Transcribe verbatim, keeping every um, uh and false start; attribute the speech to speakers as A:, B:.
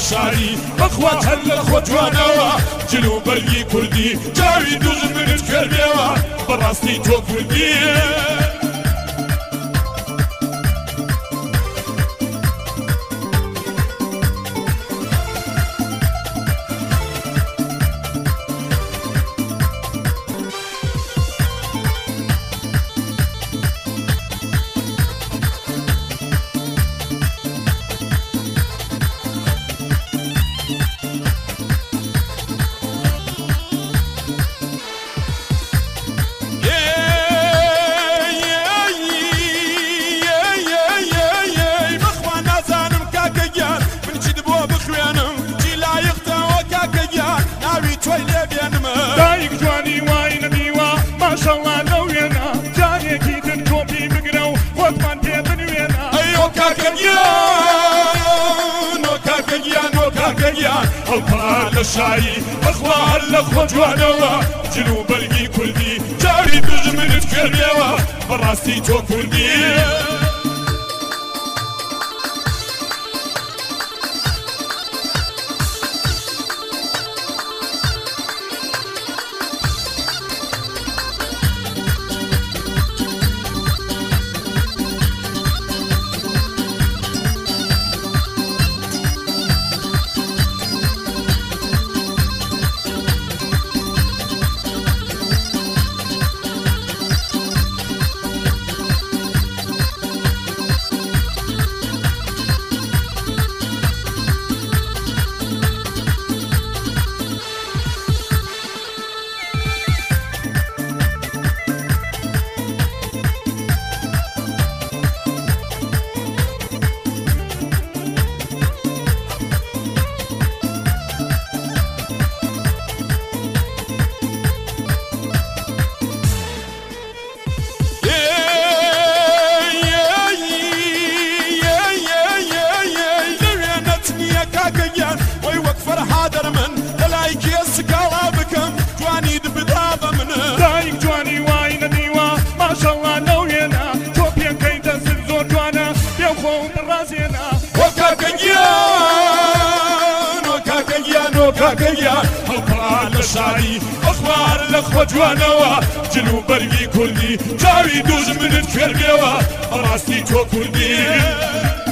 A: لشاری بەخوا هەر لە خۆ جوانەوە جل و بەرگی کوردی جاوی دوژمنت کردێەوە بەڕاستی تۆ کوردی هەڵپەڵە لەشاری بەخوا هەر لە خۆ جوانەوە جل و بەرگی کوردی جاوی دوژمنت کردێەوە بەڕاستی تۆ کوردی هەڵپەڵە لەشاری بەخوا هەر لە خۆ جوانەوە جل و بەرگی کوردی جاوی دوژمنت کردێەوە بەڕاستی تۆ کوردی